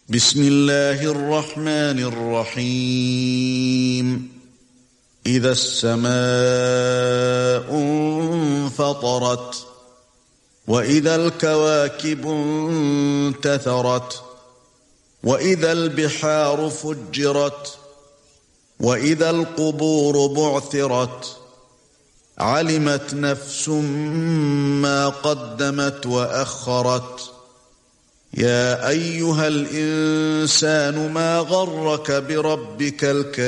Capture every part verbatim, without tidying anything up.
بسم الله الرحمن الرحيم إذا السماء انفطرت وإذا الكواكب انتثرت وإذا البحار فجرت وإذا القبور بعثرت علمت نفس ما قدمت وأخرت يا أيها الإنسان ما غرك بربك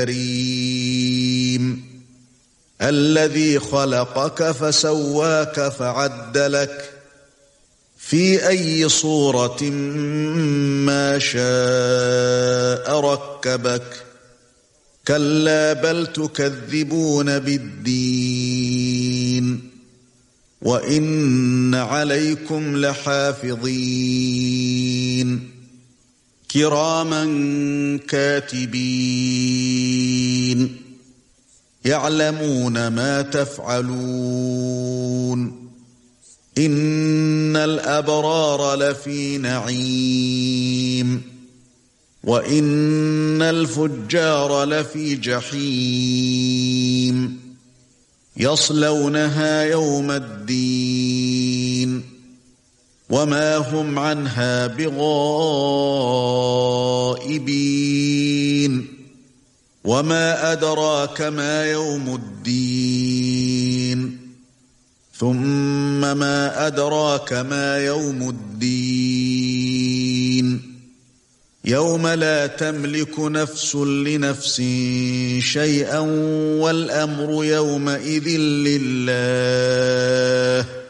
الكريم الذي خلقك فسواك فعدلك في أي صورة ما شاء ركبك كلا بل تكذبون بالدين وإن عليكم لحافظين كراما كاتبين يعلمون ما تفعلون إن الأبرار لفي نعيم وإن الفجار لفي جحيم يصلونها يوم الدين وما هم عنها بغائبين وما أدراك ما يوم الدين ثم ما أدراك ما يوم الدين يوم لا تملك نفس لنفس شيئا والأمر يومئذ لله